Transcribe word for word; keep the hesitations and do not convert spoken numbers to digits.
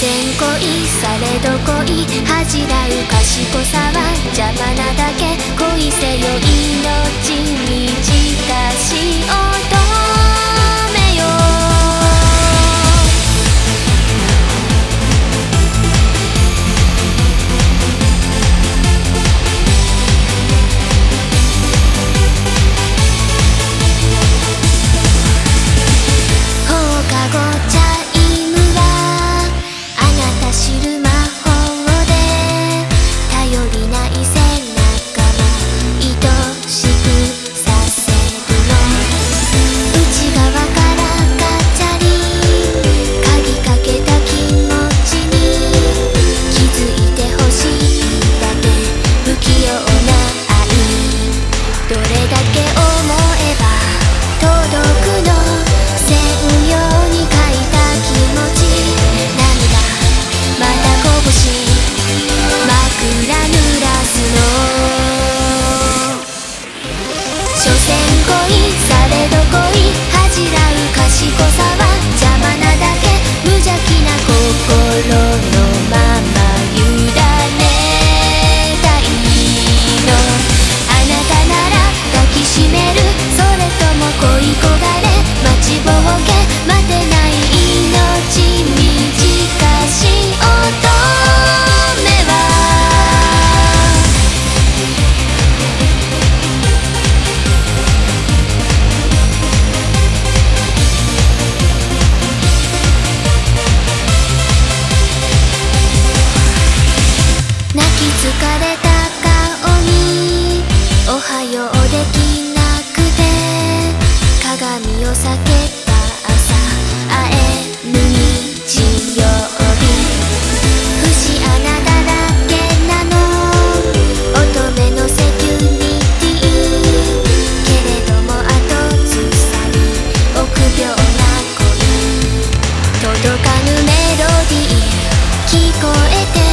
せん恋されど恋恥じらう賢さは邪魔なだけ。恋せよ命短し乙女よ。放課後チャイムはあなた知る魔法で頼りない背中も愛しくさせるの。内側からガチャリ鍵かけた気持ちに気づいてほしいだけ。不器用な愛どれだけ思えば届くの。線用に書いた気持ち涙また拳枕濡らすの。所詮恋されど恋恥じらう賢さは邪魔なだけ。無邪気な心のまま委ねたいの。あなたなら抱きしめる。それとも恋焦がれ待ちぼうけ待てない命短し乙女は。泣き疲れた顔におはようできなくて鏡を避けた朝会えぬ日曜日。節穴だらけなの乙女のセキュリティ。けれども後ずさり臆病な恋届かぬメロディー聞こえて